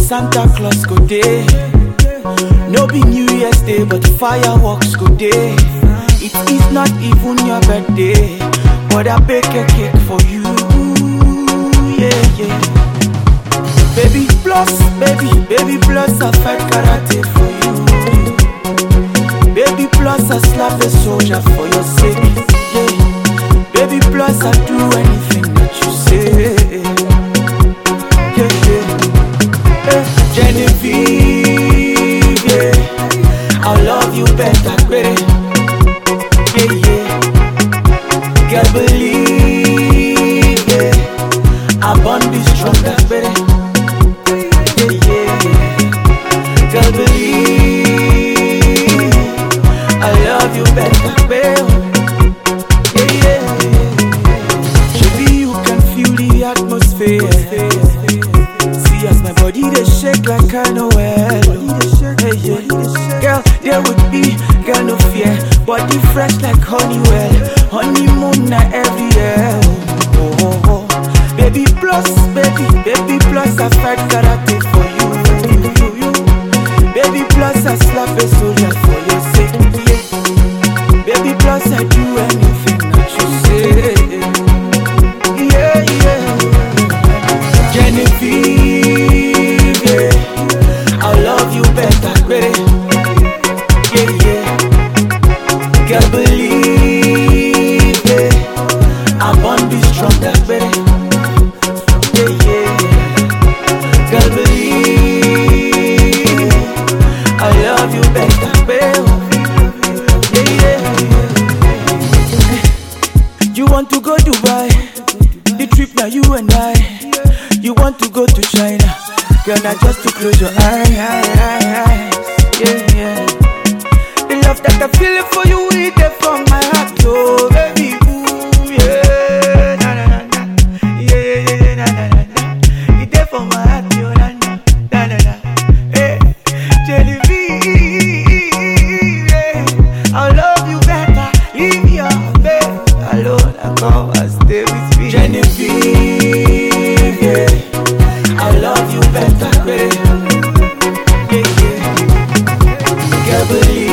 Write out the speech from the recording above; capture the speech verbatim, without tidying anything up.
Santa Claus go day. No be New Year's Day, but fireworks go day. It is not even your birthday, but I bake a cake for you. Yeah, yeah. Baby plus, baby, baby plus a fat karate for you. Baby plus a slap a soldier for your sake. Yeah. Baby plus I do anything that you say. Yeah, yeah. Hey, Genevieve, yeah. I'll love you better, baby. Yeah, yeah. Girl, believe, yeah. I born be stronger, baby. Yeah, yeah. Girl, believe, I love you better, baby. Yeah, yeah. Maybe you can feel the atmosphere. See as my body they shake like I know well. Hey, yeah. Girl, there would be girl no fear. Body fresh like Honeywell. Honeymoon na every year. Oh, oh, oh. Baby plus, baby, baby plus I fight karate for you. you, you. Baby plus I slap a soldier for your sake. Yeah. Baby plus I do anything that you say. Yeah, yeah. Genevieve, yeah. I'll love you better, baby. Yeah, yeah. Girl, believe, yeah. I'm born be stronger, baby. Yeah, yeah. Girl, believe, I love you better, baby. Yeah, yeah. You want to go to Dubai? The trip now you and I. You want to go to China? Girl, not just to close your eye, eye, eye, eye. Yeah, yeah. The love that I feel for you, it there from my heart, oh baby, ooh, yeah, na na na na, yeah, yeah, yeah, na na na na, it there from my heart, oh na na na na, hey, Genevieve, yeah, I love you better, leave your bed alone, I come and stay with me, Genevieve, yeah, I love you better, baby, yeah, yeah, girl, believe.